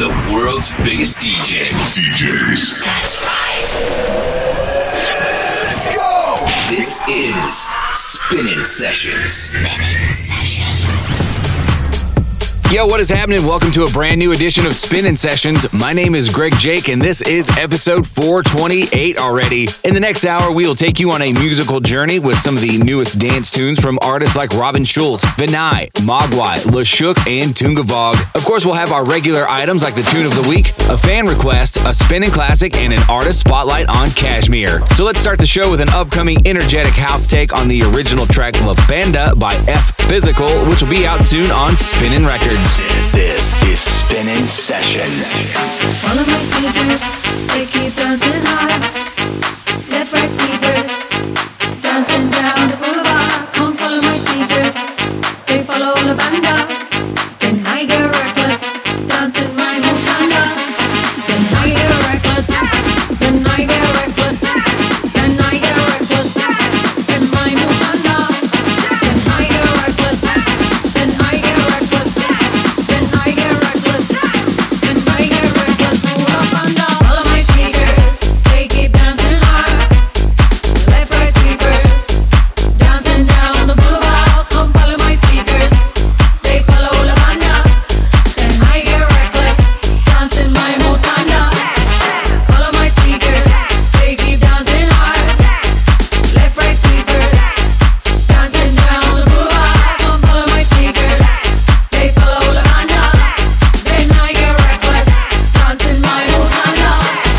the world's biggest DJs. That's right. Let's go! This is Spinning Sessions. Yo, what is happening? Welcome to a brand new edition of Spinning Sessions. My name is Greg Jake, and this is episode 428 already. In the next hour, we will take you on a musical journey with some of the newest dance tunes from artists like Robin Schulz, Vinay, Mogwai, LaShook, and Tungavog. Of course, we'll have our regular items like the tune of the week, a fan request, a spinning classic, and an artist spotlight on Kashmir. So let's start the show with an upcoming energetic house take on the original track La Banda by F Physical, which will be out soon on Spinning Records. This is Spinning Sessions. Follow my sneakers, they keep dancing high. Left, right sneakers, dancing down the boulevard. Come follow my sneakers, they follow La Banda. Then I get reckless, dancing my mutanda. Then I get reckless, then I get reckless, then I get reckless, in my mutanda. Then I get reckless, then I get reckless. Follow my sneakers, they keep dancing high. Left, right sneakers, dancing down the boulevard. Come follow my sneakers, they follow La Banda. Then I get reckless, dancing my mutanda. Follow my sneakers, they keep dancing high. Left, right sneakers, dancing down the boulevard. Come follow my sneakers, they follow La Banda. Then I get reckless, dancing my mutanda.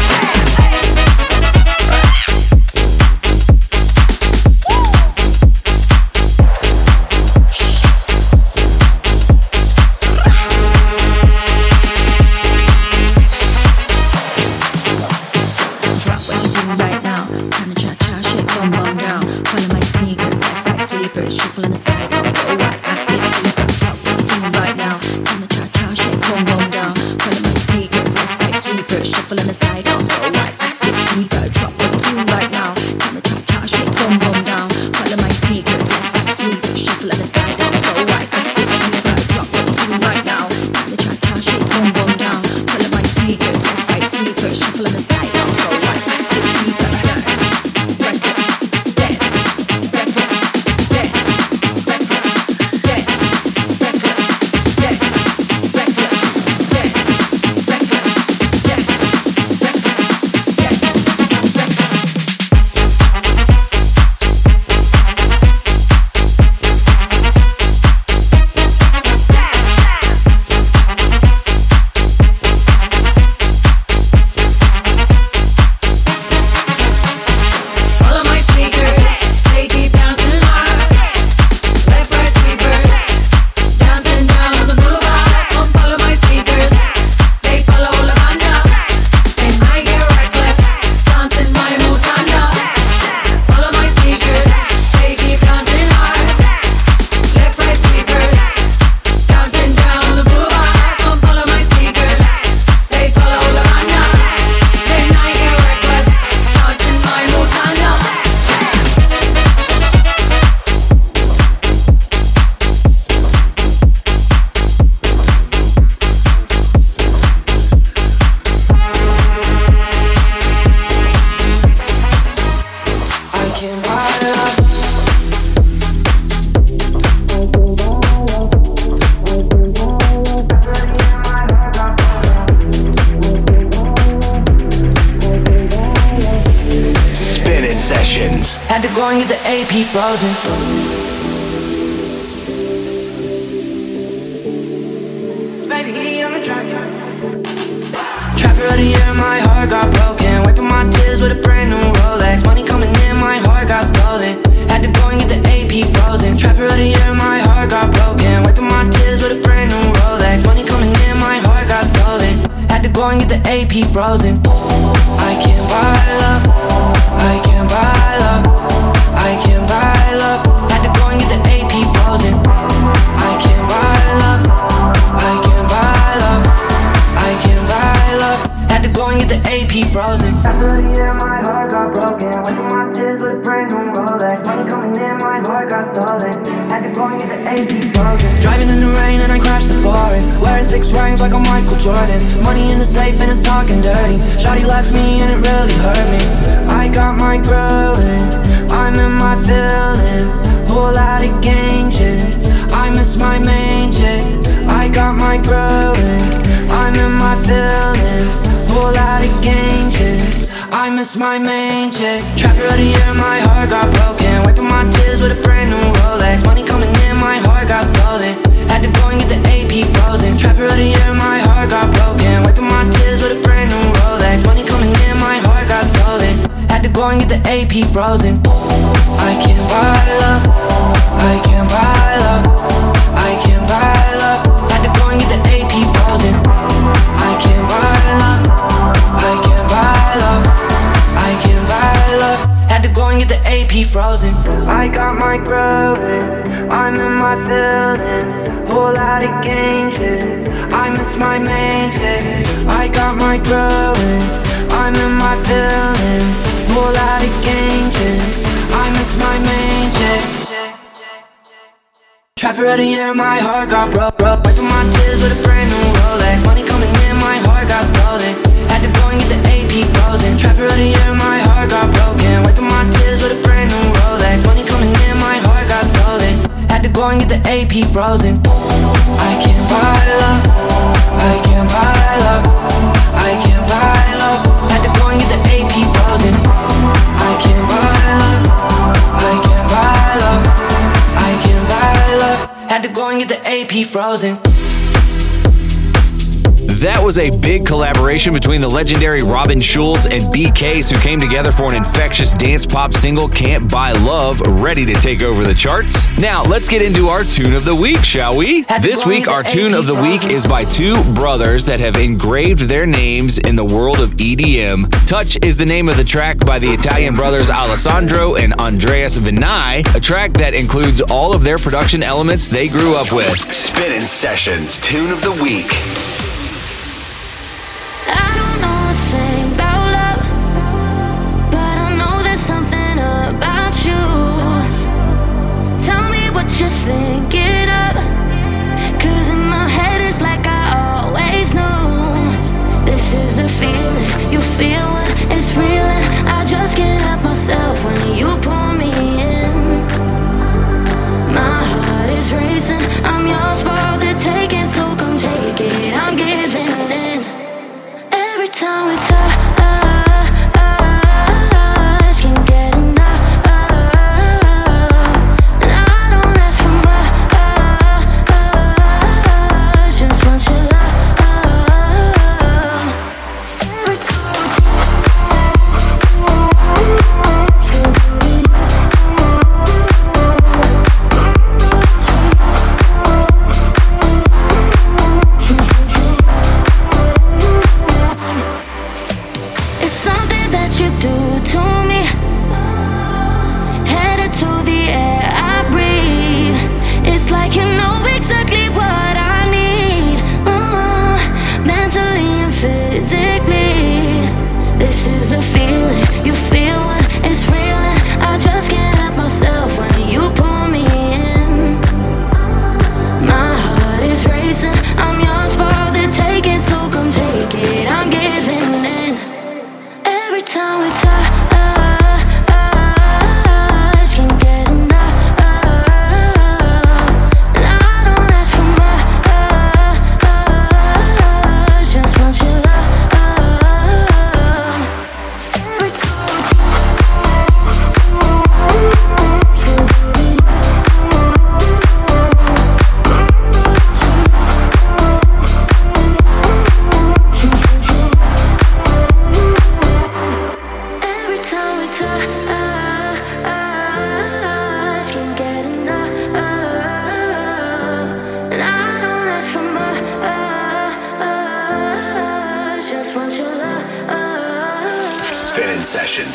Drop what you doing right now. Time to cha-cha, shake, bum, bum down. Follow my sneakers, left, right sweepers. Shuffle in the side, up to right, I stick deeper. Drop what you doing right now. Time to cha-cha, shake, bum, bum down. Follow my sneakers, left, right sweepers. Shuffle in the side, up to right, I stick deeper. Drop what you doing right now. Time to cha-cha, shake, bum, bum down. Follow my sneakers, left, right sweepers. Shuffle in the side, up to right, I stick deeper. Drop what you doing right now. Time to cha-cha, shake, bum, bum down. Follow my sneakers, left, right sweepers. Shuffle in the side, up to right, I stick deeper. Follow my sneakers, they keep dancing high. Left, right sweepers, dancing down the boulevard. Come follow my sneakers, they follow La Banda. Then I get reckless, dancing my mutanda. Follow my sneakers, they keep dancing high. Left, right sweepers, dancing down the boulevard. Come follow my sneakers, they follow La Banda. Then I get reckless, dancing my mutanda. I can't buy love. Spinning Sessions. Had to go and get the AP frozen. It's baby E on the track. Trapper of the year, my heart got broken. Wiping my tears with a brand new Rolex. Money coming in, my heart got stolen. Had to go and get the AP frozen. Trapper of the year, my heart got broken. Wiping my tears with a brand new Rolex. Money coming in, my heart got stolen. Had to go and get the AP frozen. I can't buy love. I can't buy love. I can't buy love. Had to go and get the AP frozen. I can't buy love. I can't buy love. I can't buy love. Had to go and get the AP frozen. After the year, my heart got broken. Went through my tears with a brand new Rolex. Money coming in, my heart got stolen. Had to go and get the AP frozen. Driving in the rain and I crashed the foreign. Wearing 6 rings like I'm Michael Jordan. Money in the safe and it's talking dirty. Shawty left me and it really hurt me. I got my growing, I'm in my feelings. Whole lot of gang shit, I miss my main chick. I got my growing, I'm in my feelings. Whole lot of gang shit, I miss my main chick. Trapper of the year, my heart got broken. Wiping my tears with a brand new Rolex. Money coming in, my heart got stolen. Had to go and get the AP frozen. Trapper of the year, my heart got broken. Wiping my tears with a brand new Rolex. Money coming in, my heart got stolen. Had to go and get the AP frozen. I can't buy love, I can't buy love, I can't buy love. Had to go and get the AP frozen. I can't buy love, I can't buy love, I can't buy love. Had to go and get the AP frozen. I got my growing, I'm in my feelings. Whole lot of gang shit, I miss my main chick. I got my growing, I'm in my feelings. Whole lot of gang shit, I miss my main chick. Trapper of the year, my heart got broke. Wiping my tears with a brand new Rolex. Money coming in, my heart got stolen. Had to go and get the AP frozen. Trapper of the year, my heart got broken. Wiping my tears with a brand new Rolex. Money coming in, my heart got stolen. Had to go and get the AP frozen. I can't buy love, I can't buy love, I can't buy love. Had to go and get the AP frozen. I can't buy love, I can't buy love, I can't buy love. Had to go and get the AP frozen. That was a big collaboration between the legendary Robin Schulz and BKs, who came together for an infectious dance pop single, Can't Buy Love, ready to take over the charts. Now, let's get into our tune of the week, shall we? This week, our tune of the week is by two brothers that have engraved their names in the world of EDM. Touch is the name of the track by the Italian brothers Alessandro and Andreas Vinai, a track that includes all of their production elements they grew up with. Spinning Sessions Tune of the Week. You're thinking of, 'cause in my head it's like I always knew. This is a feeling you feel when it's real, and I just can't help myself when you pull me in. My heart is racing, I'm yours for the taking, so come take it, I'm giving in. Every time we touch, Sessions.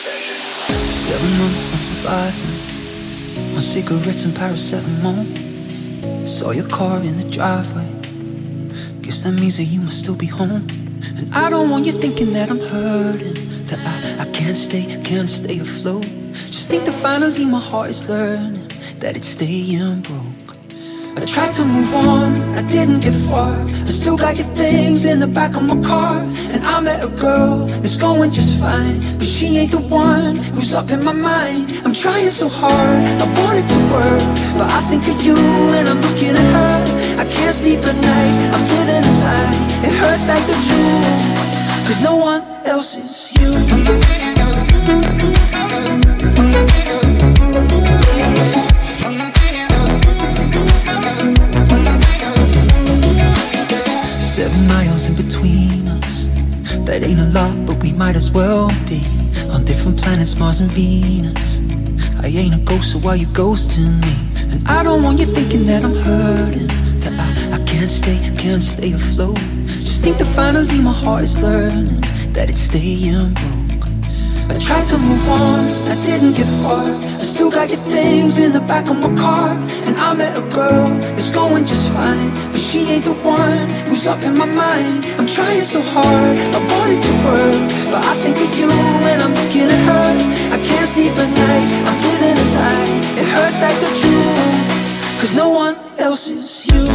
7 months I'm surviving on cigarettes and paracetamol. Saw your car in the driveway, guess that means that you must still be home. And I don't want you thinking that I'm hurting, that I can't stay afloat. Just think that finally my heart is learning that it's staying broke. I tried to move on, I didn't get far. I still got your things in the back of my car. And I met a girl, it's going just fine, but she ain't the one who's up in my mind. I'm trying so hard, I want it to work, but I think of you and I'm looking at her. I can't sleep at night, I'm living a lie. It hurts like the truth, cause no one else is you. 7 miles in between us. That ain't a lot, but we might as well be on different planets, Mars and Venus. I ain't a ghost, so why you ghosting me? And I don't want you thinking that I'm hurting, that I can't stay afloat. Just think that finally my heart is learning that it's staying broke. I tried to move on, I didn't get far. I still got your things in the back of my car. And I met a girl, it's going just fine, but she ain't the one who's up in my mind. I'm trying so hard, I want it to work, but I think of you when I'm looking at her. I can't sleep at night, I'm living a lie. It hurts like the truth, cause no one else is you.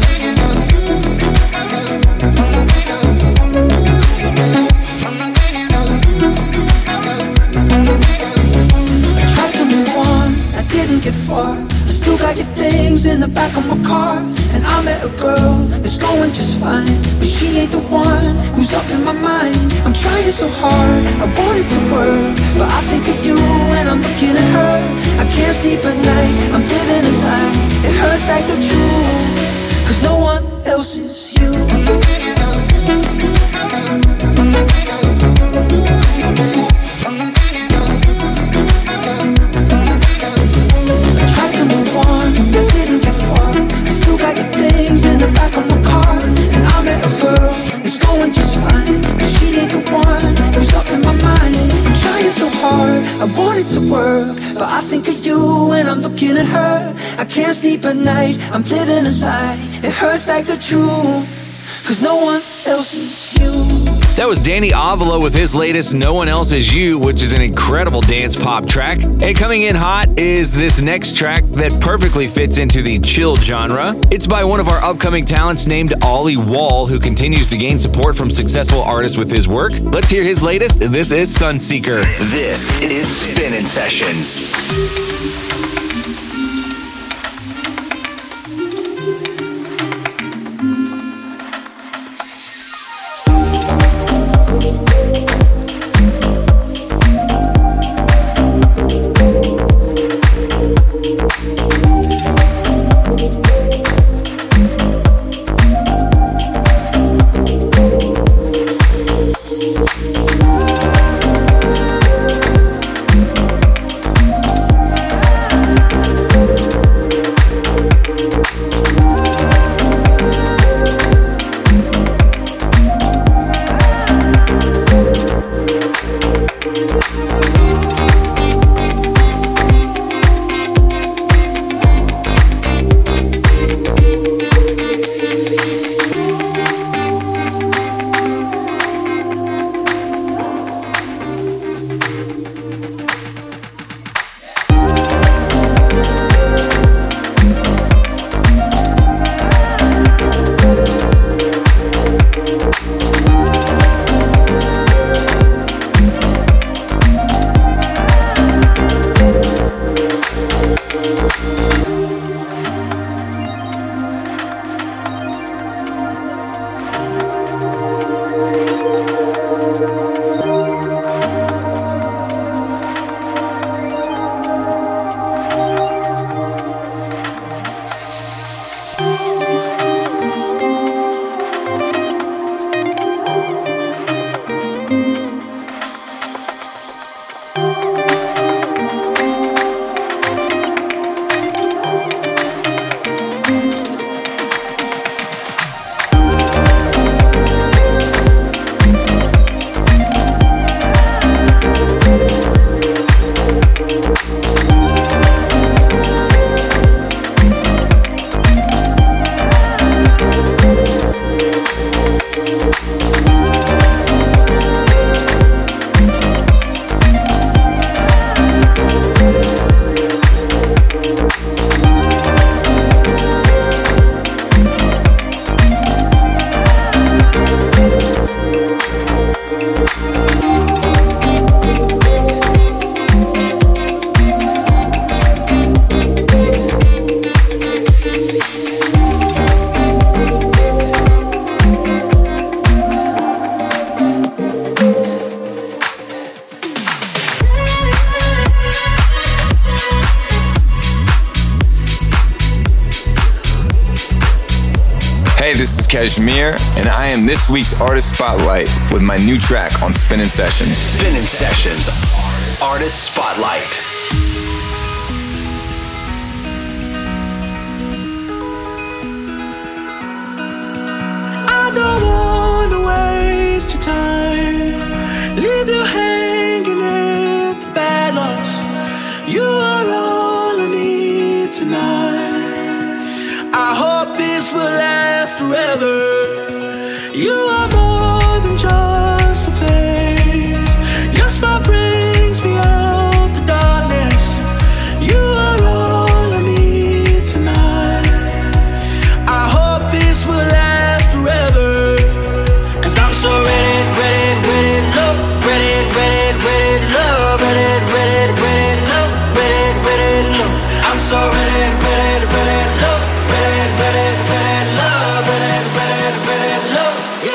Didn't get far. I still got your things in the back of my car. And I met a girl, it's going just fine, but she ain't the one who's up in my mind. I'm trying so hard, I want it to work, but I think of you when I'm looking at her. I can't sleep at night, I'm living a lie. It hurts like the truth, cause no one else is you. I want it to work, but I think of you when I'm looking at her. I can't sleep at night, I'm living a lie. It hurts like the truth, cause no one else is you. That was Danny Avila with his latest No One Else Is You, which is an incredible dance pop track. And coming in hot is this next track that perfectly fits into the chill genre. It's by one of our upcoming talents named Ollie Wall, who continues to gain support from successful artists with his work. Let's hear his latest. This is Sunseeker. This is Spinnin' Sessions. Kashmir, and I am this week's Artist Spotlight with my new track on Spinnin' Sessions. Spinnin' Sessions, Artist Spotlight. I don't wanna waste your time, leave you hanging in the bad loss. You are all I need tonight. I hope this will last forever. You are more than just a face. Your smile brings me out the darkness. You are all I need tonight. I hope this will last forever. 'Cause I'm so ready, love, ready, love, ready, love. I'm so ready, love, ready, love, ready, love.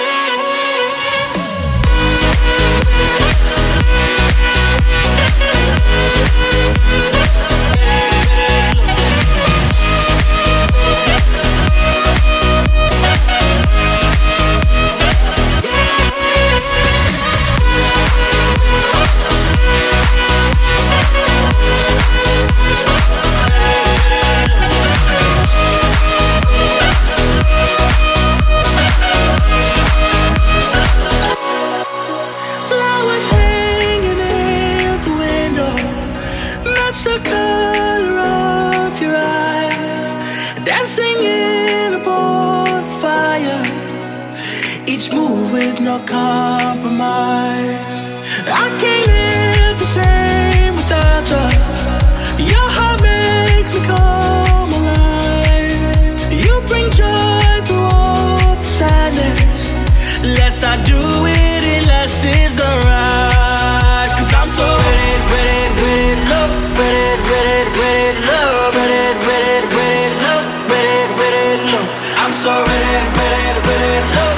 The color of your eyes, dancing in a bonfire, each move with no compromise. I can't live the same without you. Your heart makes me come alive. You bring joy through all the sadness. Let's not do it unless it's the right. 'Cause I'm so ready, love, ready, love, ready, love. I'm so ready, love, ready, love,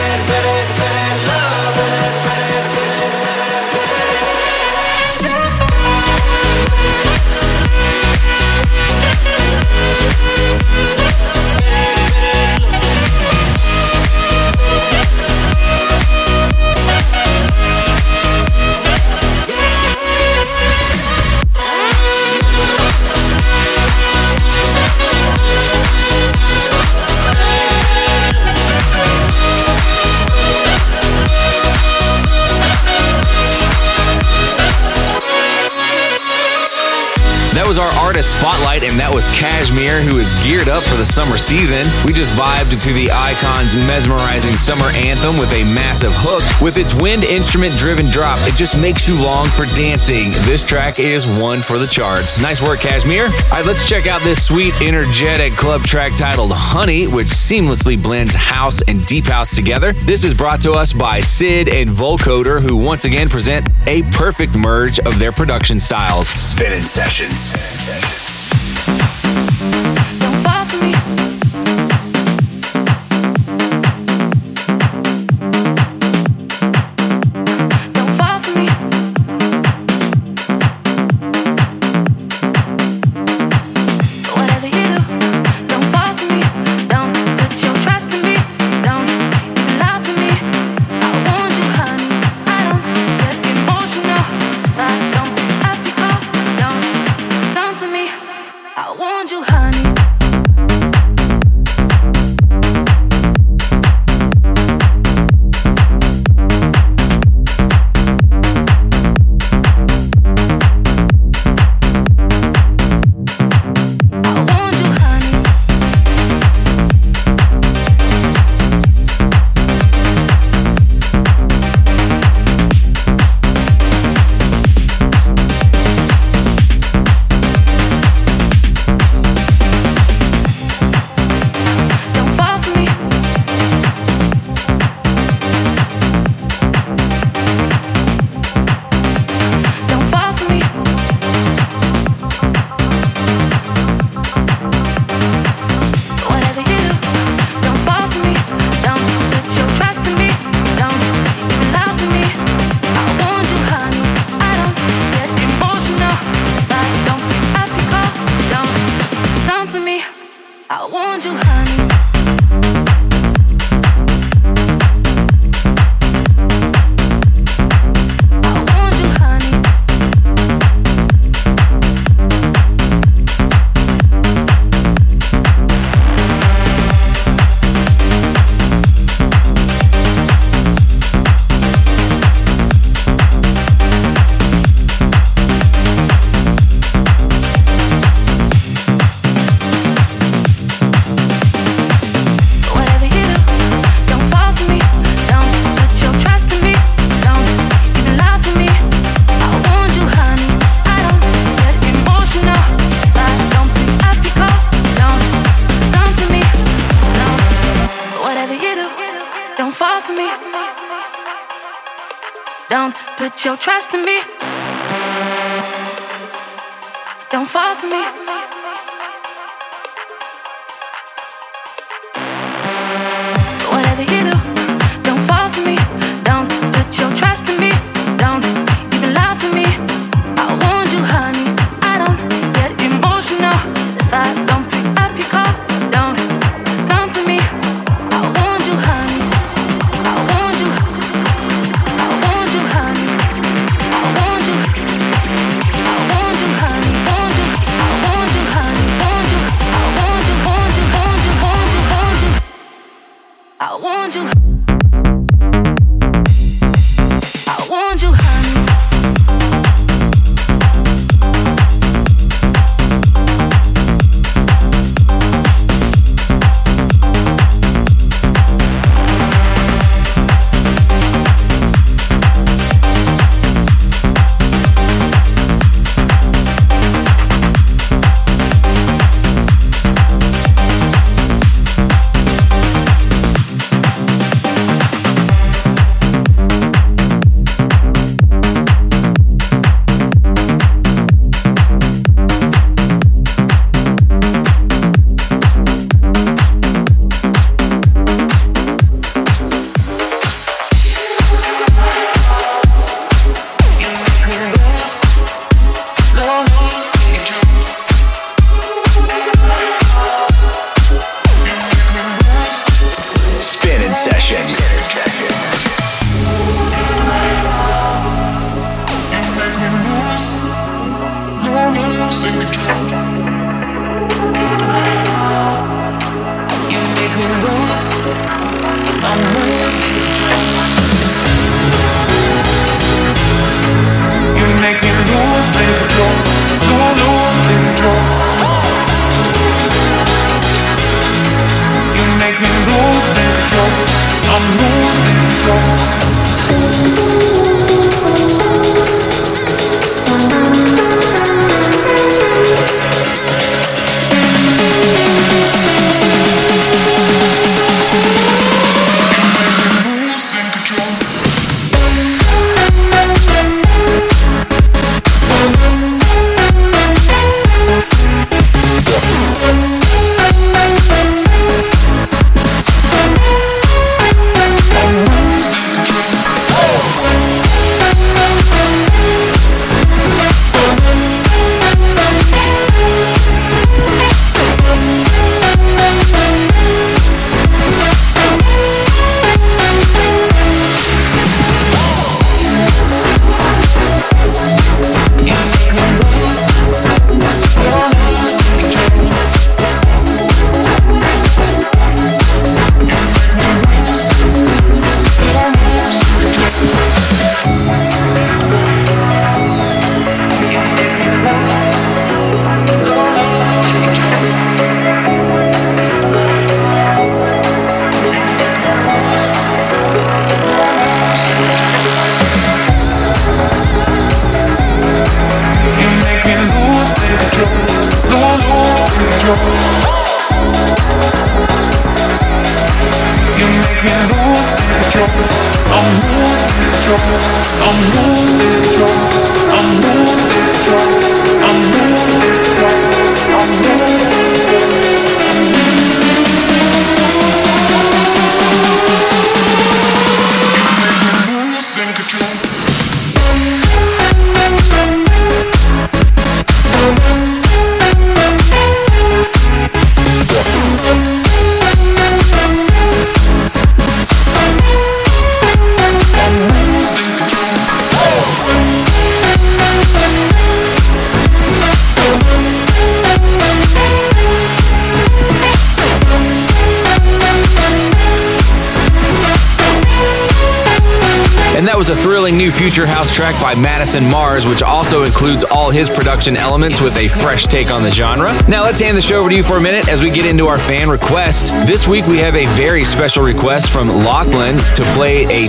That was our Artist Spotlight, and that was Kashmir, who is geared up for the summer season. We just vibed to the Icon's mesmerizing summer anthem with a massive hook. With its wind instrument-driven drop, it just makes you long for dancing. This track is one for the charts. Nice work, Kashmir. All right, let's check out this sweet, energetic club track titled Honey, which seamlessly blends house and deep house together. This is brought to us by Sid and Vocoder, who once again present a perfect merge of their production styles. Spinnin' Sessions. Don't fall for me. Don't fall for me. Whatever you do, don't fall for me. Don't put your trust in me. Don't even lie for me. I want you, honey. I don't get emotional if I don't have to go. Don't for me. I want you, honey. I want you, honey. put your trust in me. Don't fall for me. Whatever you do, don't fall for me. Don't put your trust in me. Don't even lie for me. I want you, honey. I don't get emotional if I don't pick up your call. Don't come for me. I want you, honey. I want you. I want you, honey. I want you. I want you, honey. Want you. I want you, honey. Want you. I want you. Want you. Want you. Want you. Want you. I want you. I want you, honey. was a thrilling new future house track by Madison Mars, which also includes all his production elements with a fresh take on the genre. Now let's hand the show over to you for a minute as we get into our fan request. This week we have a very special request from Lachlan to play a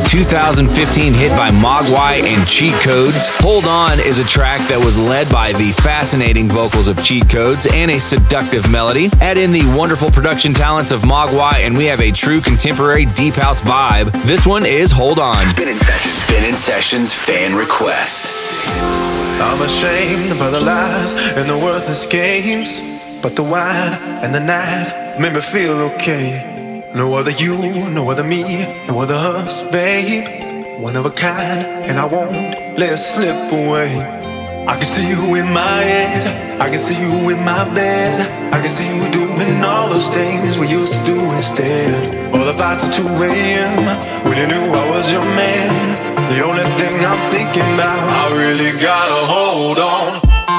2015 hit by Mogwai and Cheat Codes. Hold On is a track that was led by the fascinating vocals of Cheat Codes and a seductive melody. Add in the wonderful production talents of Mogwai and we have a true contemporary deep house vibe. This one is Hold On. Spinning Sessions. Spinning Sessions fan request. I'm ashamed by the lies and the worthless games, but the wine and the night made me feel okay. No other you, no other me, no other us, babe. One of a kind, and I won't let it slip away. I can see you in my head, I can see you in my bed, I can see you doing all those things we used to do instead. All the fights at 2 a.m. when you knew I was your man. The only thing I'm thinking about, I really gotta hold on.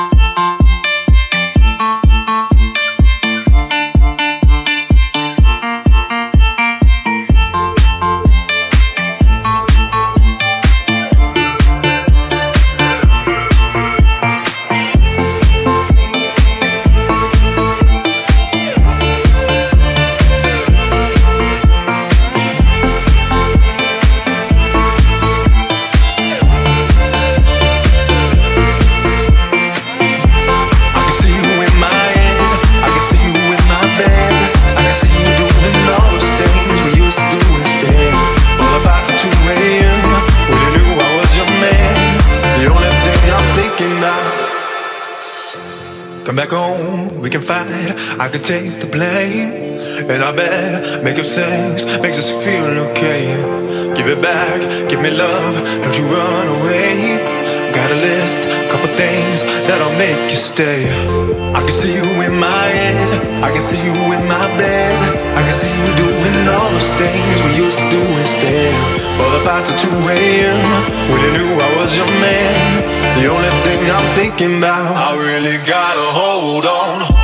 Come back home, we can fight, I can take the blame. And I bet make up sex makes us feel okay. Give it back, give me love, don't you run away. Got a list, couple things that'll make you stay. I can see you in my head, I can see you in my bed, I can see you doing all those things we used to do instead. All the fights at 2 a.m. when you knew I was your man. The only thing I'm thinking about, I really gotta hold on.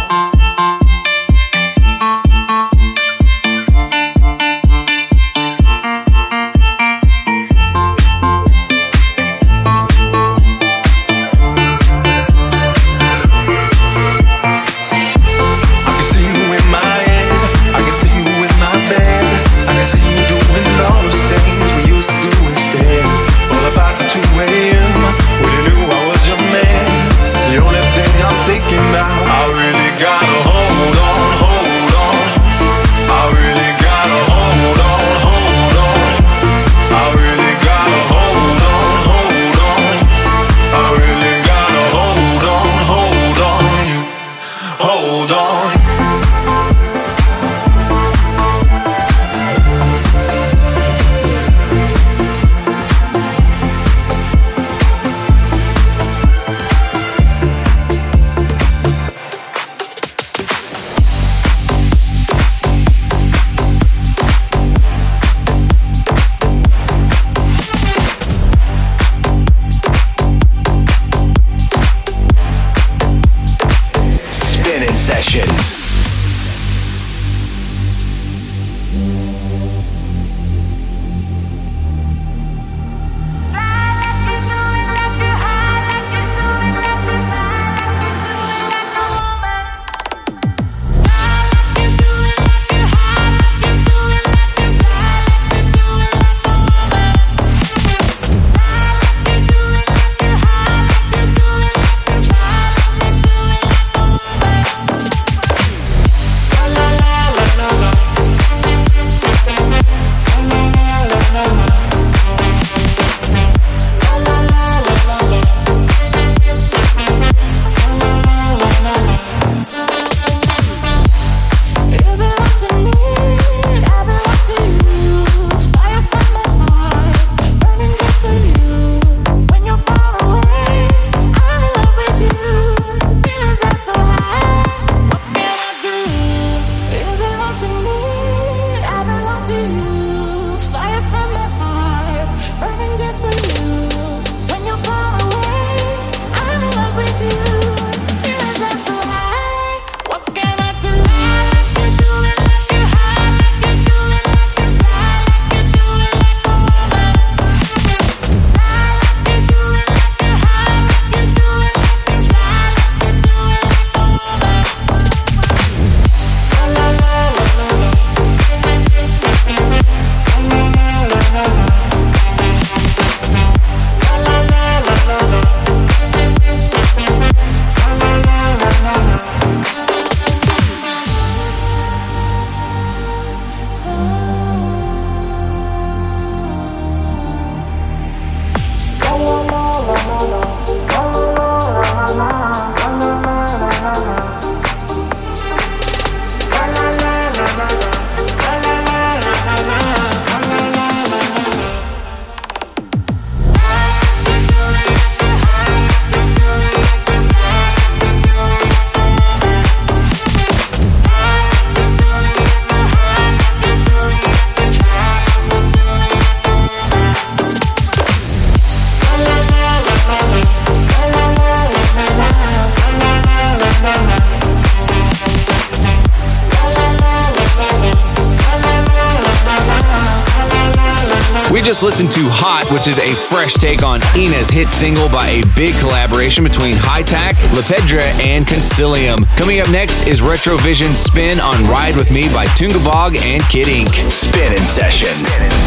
We just listened to Hot, which is a fresh take on Ina's hit single by a big collaboration between Hi-Tac, La Pedra, and Concilium. Coming up next is Retrovision's spin on Ride With Me by Tungabog and Kid Ink. Spin in Sessions.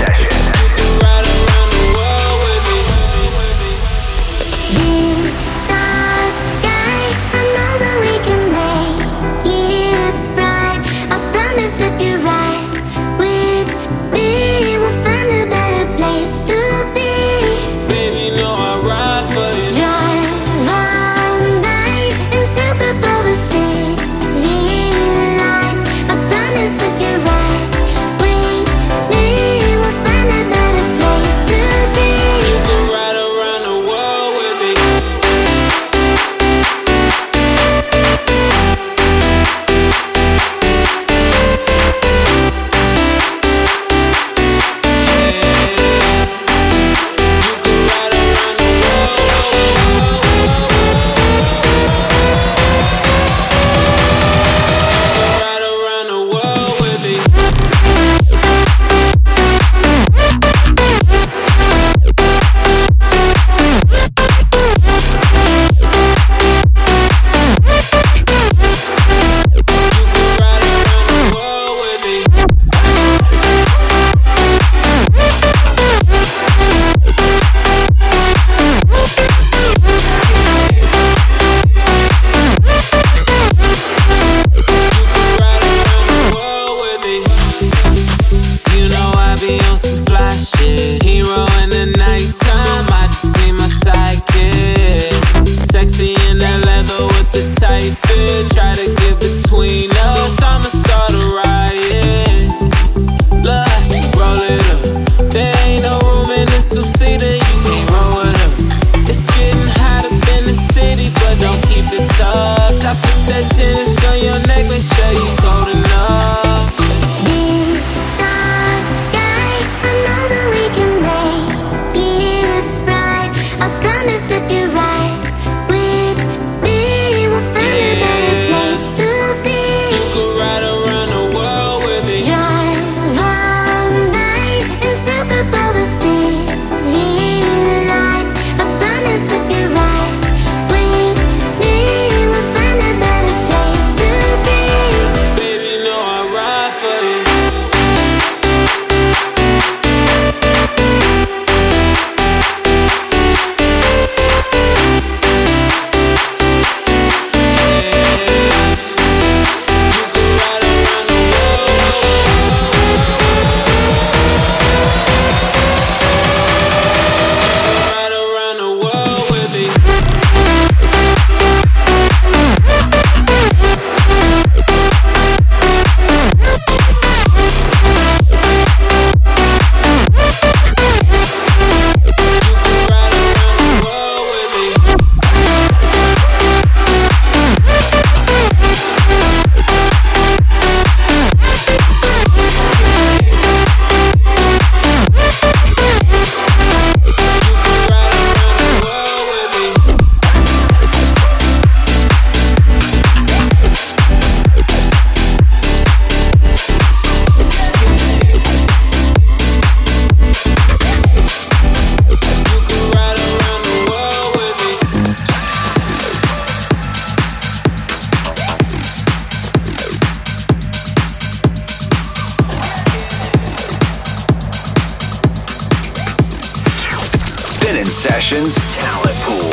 Sessions Talent Pool.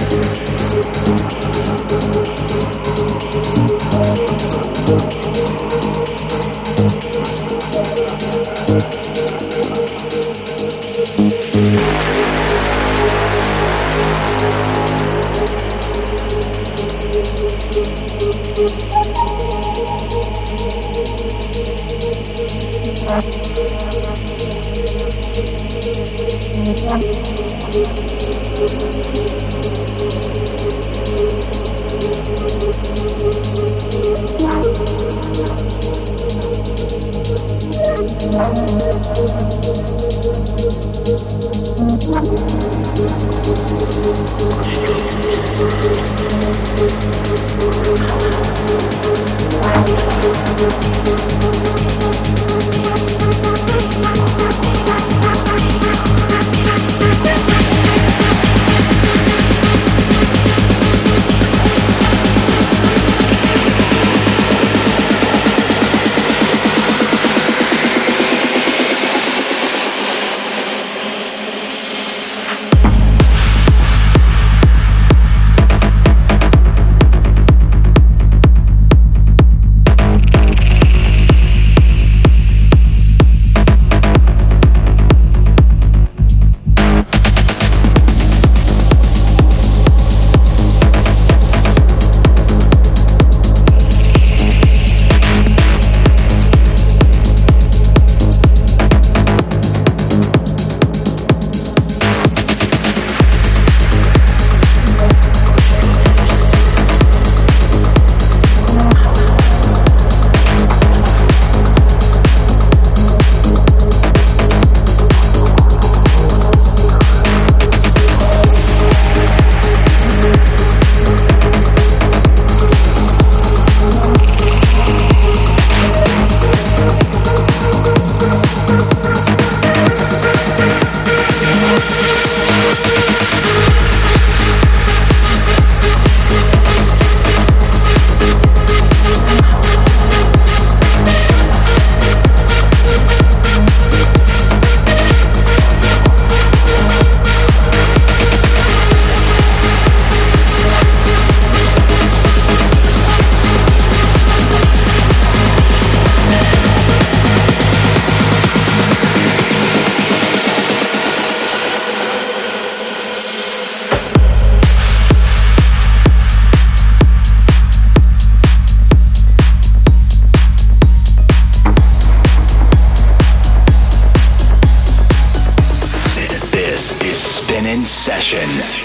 Sessions.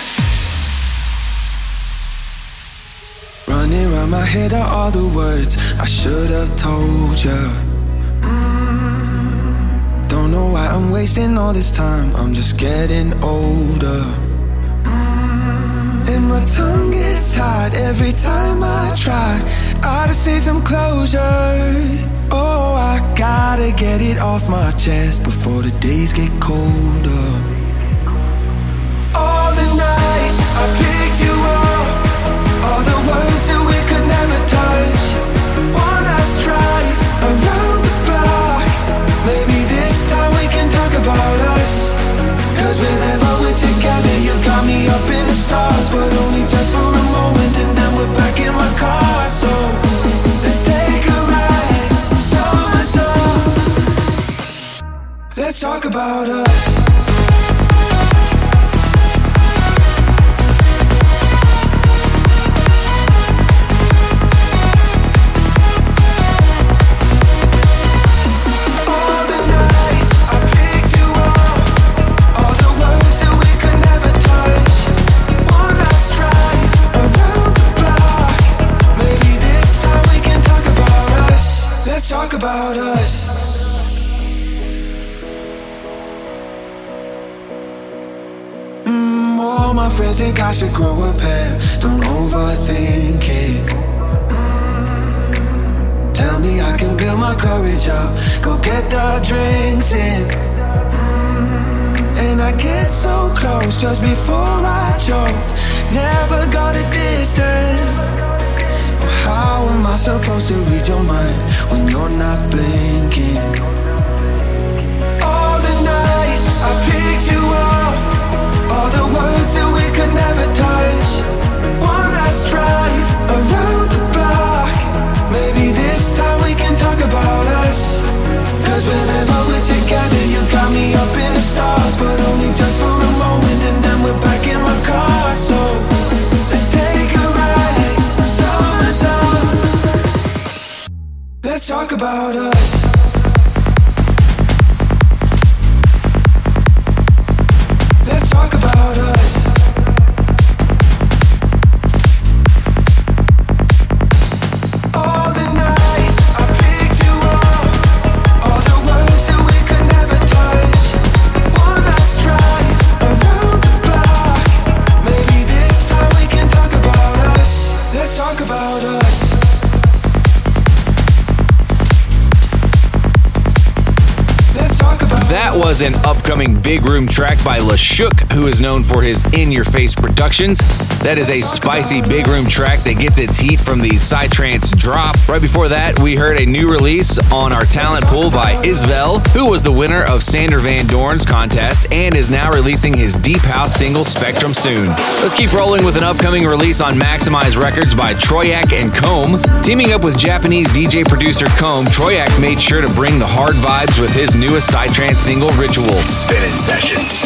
Running around my head are all the words I should have told ya. Don't know why I'm wasting all this time, I'm just getting older. And my tongue gets tied every time I try. I just need some closure. Oh, I gotta get it off my chest before the days get colder. All the nights I picked you up, all the words that we could never touch. One last drive around the block. Maybe this time we can talk about us. Cause whenever we're together, you got me up in the stars. But only just for a moment, and then we're back in my car. So let's take a ride, summer's up. Let's talk about us. About us. All my friends think I should grow a pair. Don't overthink it. Tell me I can build my courage up. Go get the drinks in. And I get so close just before I choke. Never got a distance. How am I supposed to read your mind when you're not blinking? All the nights I picked you up, all the words that we could never touch. about us. Let's talk about us. All the nights I picked you up, all the words that we could never touch. One last drive around the block. Maybe this time we can talk about us. Let's talk about us. That was an upcoming big room track by LaShook, who is known for his in-your-face productions. That is a spicy big room track that gets its heat from the Psytrance drop. Right before that, we heard a new release on our talent pool by Isvel, who was the winner of Sander Van Doorn's contest and is now releasing his deep house single Spectrum soon. Let's keep rolling with an upcoming release on Maximize Records by Troyak and Comb. Teaming up with Japanese DJ producer Comb, Troyak made sure to bring the hard vibes with his newest Psytrance single Ritual. Spinning Sessions.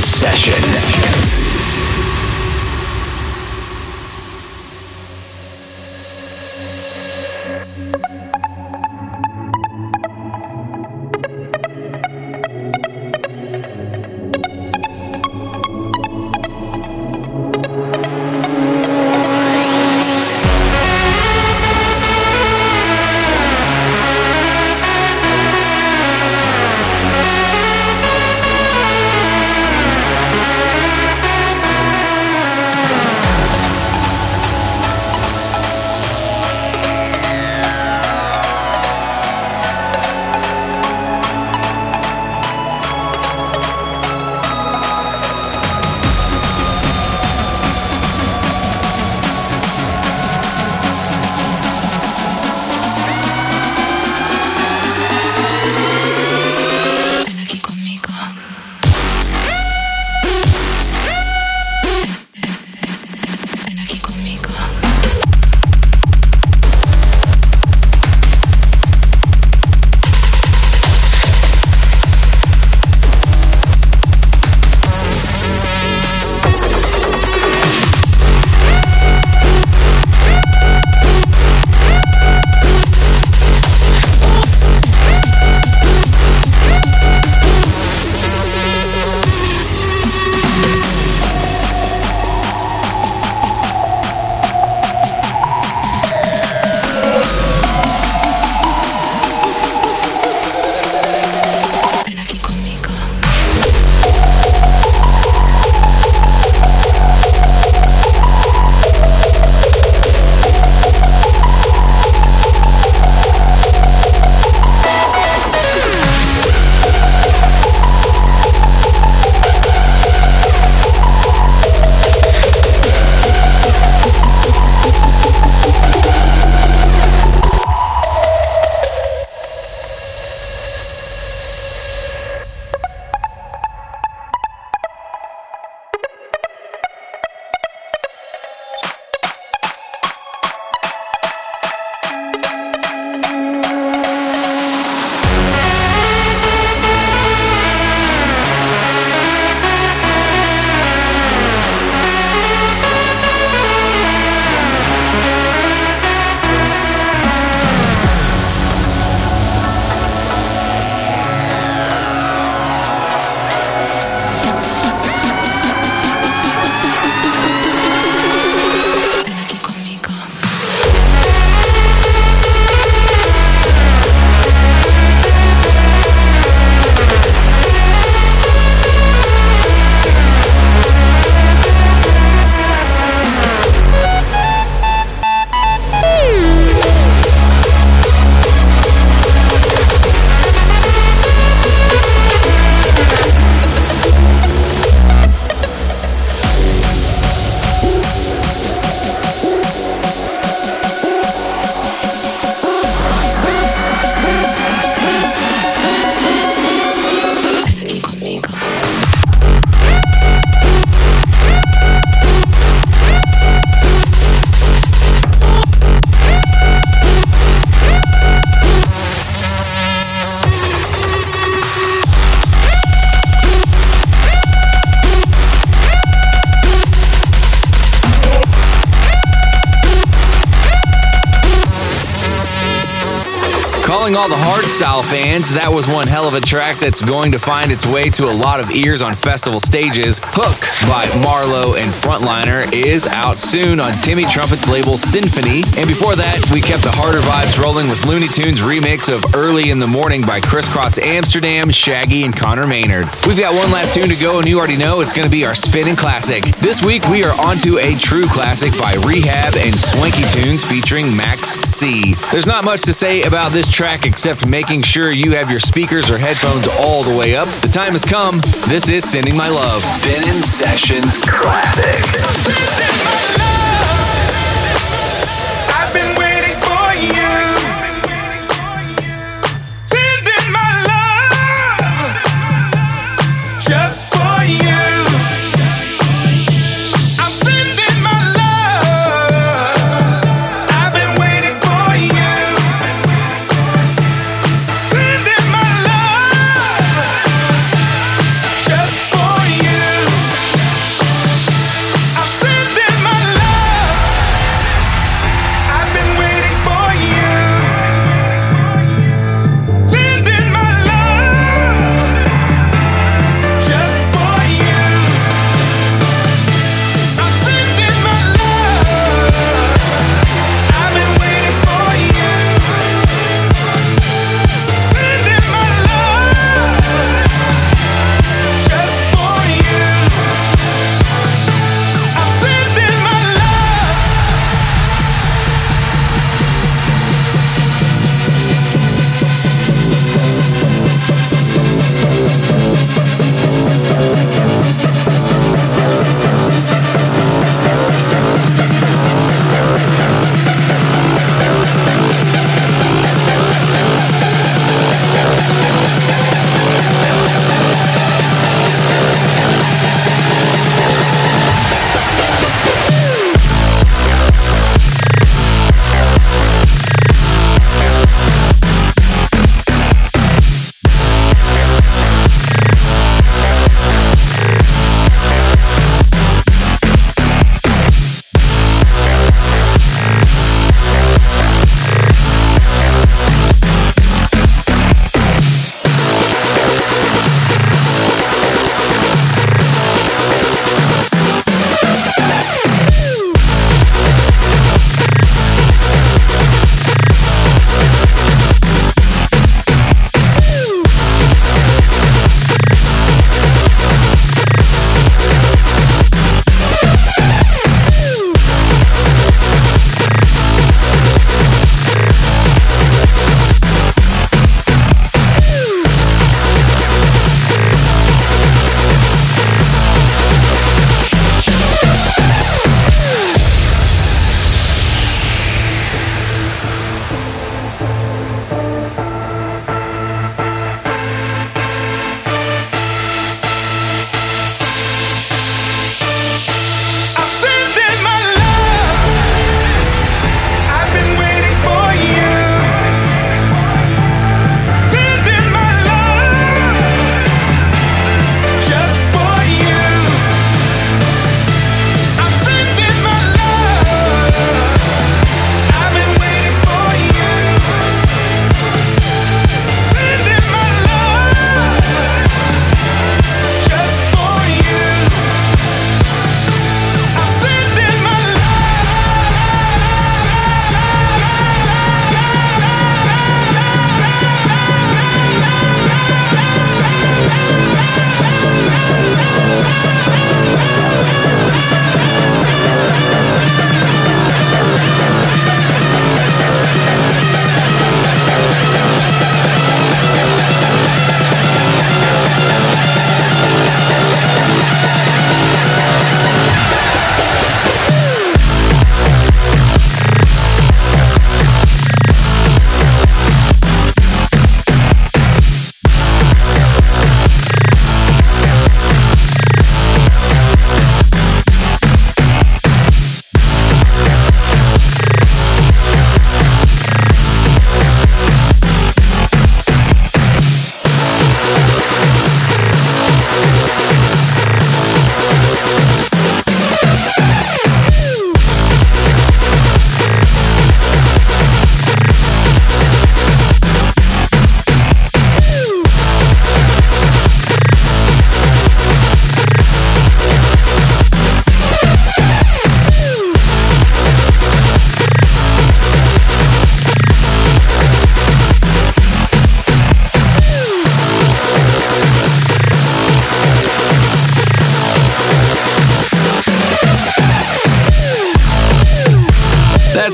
Sessions. Calling all the hardstyle fans, that was one hell of a track that's going to find its way to a lot of ears on festival stages. Hook by Marlowe and Frontliner is out soon on Timmy Trumpet's label Symphony. And before that, we kept the harder vibes rolling with Looney Tunes' remix of Early in the Morning by Crisscross Amsterdam, Shaggy, and Connor Maynard. We've got one last tune to go, and you already know it's going to be our spinning classic. This week, we are onto a true classic by Rehab and Swanky Tunes featuring Max C. There's not much to say about this track except making sure you have your speakers or headphones all the way up. The time has come. This is Sending My Love. Spinning Sessions Classic. I've been waiting for you. Sending my love just for you. I'm sending my love. I've been waiting for you. Sending my love just for you.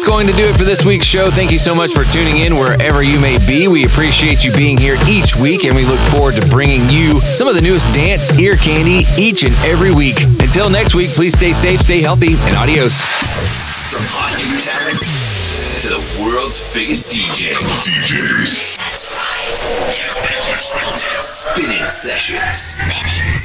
that's going to do it for this week's show. Thank you so much for tuning in wherever you may be. We appreciate you being here each week, and we look forward to bringing you some of the newest dance ear candy each and every week. Until next week, please stay safe, stay healthy, and adios. From hot new talent to the world's biggest DJs. That's right. You've been listening to Spinning Sessions.